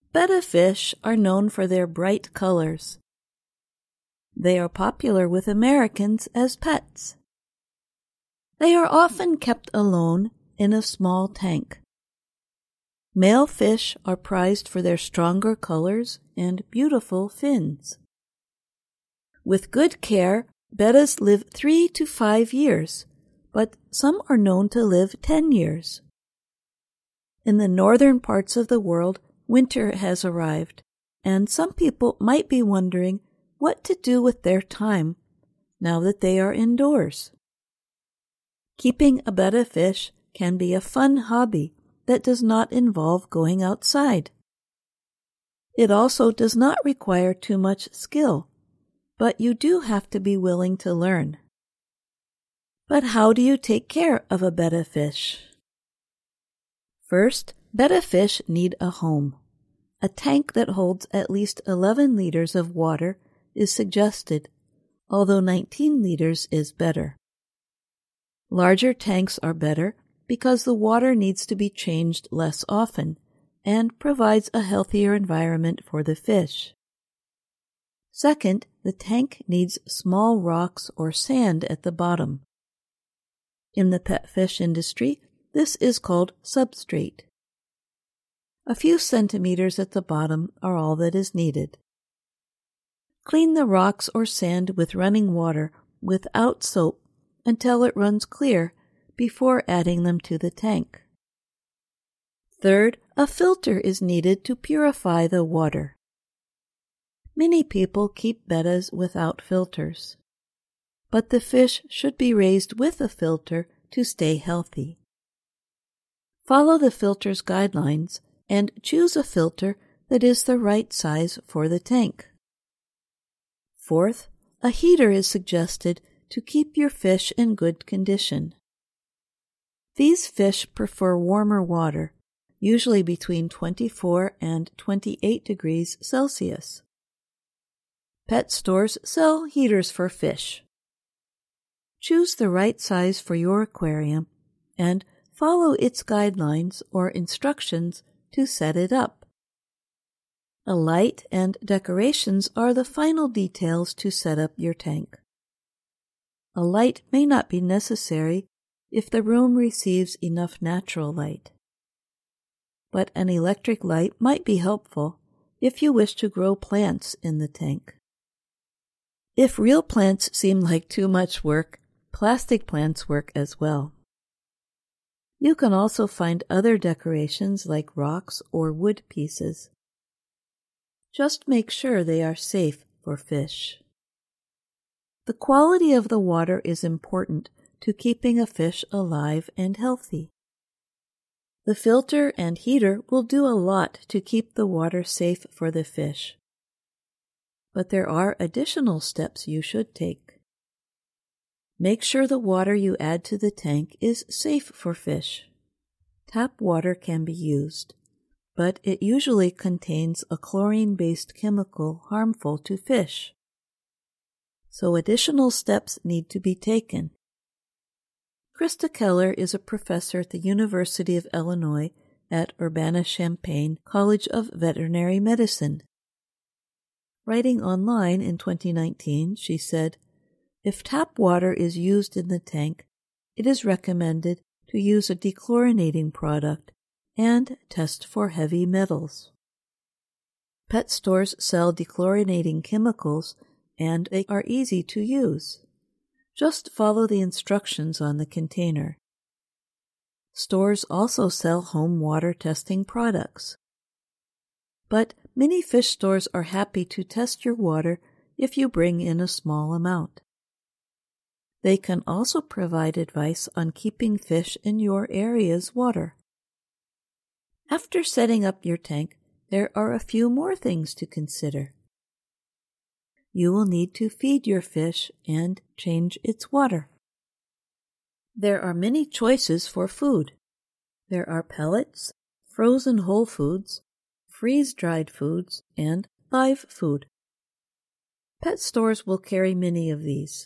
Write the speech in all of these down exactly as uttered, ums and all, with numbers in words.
Betta fish are known for their bright colors. They are popular with Americans as pets. They are often kept alone in a small tank. Male fish are prized for their stronger colors and beautiful fins. With good care, bettas live three to five years, but some are known to live ten years. In the northern parts of the world, winter has arrived, and some people might be wondering what to do with their time now that they are indoors. Keeping a betta fish can be a fun hobby that does not involve going outside. It also does not require too much skill, but you do have to be willing to learn. But how do you take care of a betta fish? First, betta fish need a home. A tank that holds at least eleven liters of water is suggested, although nineteen liters is better. Larger tanks are better because the water needs to be changed less often and provides a healthier environment for the fish. Second, the tank needs small rocks or sand at the bottom. In the pet fish industry, this is called substrate. A few centimeters at the bottom are all that is needed. Clean the rocks or sand with running water without soap until it runs clear before adding them to the tank. Third, a filter is needed to purify the water. Many people keep bettas without filters, but the fish should be raised with a filter to stay healthy. Follow the filter's guidelines and choose a filter that is the right size for the tank. Fourth, a heater is suggested to keep your fish in good condition. These fish prefer warmer water, usually between twenty-four and twenty-eight degrees Celsius. Pet stores sell heaters for fish. Choose the right size for your aquarium and follow its guidelines or instructions to set it up. A light and decorations are the final details to set up your tank. A light may not be necessary if the room receives enough natural light, but an electric light might be helpful if you wish to grow plants in the tank. If real plants seem like too much work, plastic plants work as well. You can also find other decorations like rocks or wood pieces. Just make sure they are safe for fish. The quality of the water is important to keeping a fish alive and healthy. The filter and heater will do a lot to keep the water safe for the fish. But there are additional steps you should take. Make sure the water you add to the tank is safe for fish. Tap water can be used, but it usually contains a chlorine-based chemical harmful to fish. So additional steps need to be taken. Krista Keller is a professor at the University of Illinois at Urbana-Champaign College of Veterinary Medicine. Writing online in twenty nineteen, she said, "If tap water is used in the tank, it is recommended to use a dechlorinating product and test for heavy metals." Pet stores sell dechlorinating chemicals, and they are easy to use. Just follow the instructions on the container. Stores also sell home water testing products. But many fish stores are happy to test your water if you bring in a small amount. They can also provide advice on keeping fish in your area's water. After setting up your tank, there are a few more things to consider. You will need to feed your fish and change its water. There are many choices for food. There are pellets, frozen whole foods, freeze-dried foods, and live food. Pet stores will carry many of these.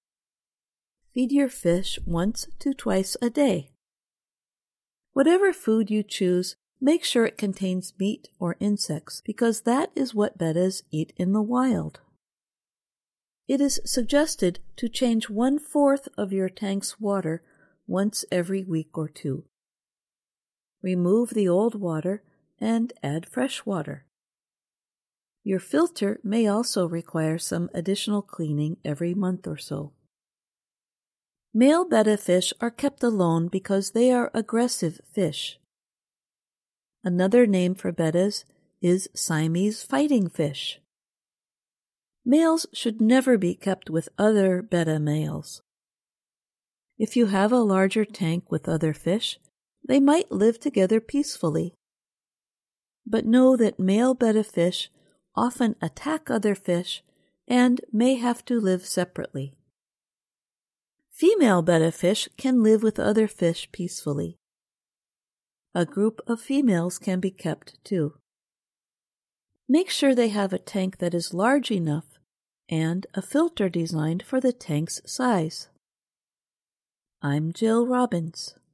Feed your fish once to twice a day. Whatever food you choose, Make sure it contains meat or insects because that is what bettas eat in the wild. It is suggested to change one-fourth of your tank's water once every week or two. Remove the old water and add fresh water. Your filter may also require some additional cleaning every month or so. Male betta fish are kept alone because they are aggressive fish. Another name for bettas is Siamese fighting fish. Males should never be kept with other betta males. If you have a larger tank with other fish, they might live together peacefully. But know that male betta fish often attack other fish and may have to live separately. Female betta fish can live with other fish peacefully. A group of females can be kept too. Make sure they have a tank that is large enough and a filter designed for the tank's size. I'm Jill Robbins.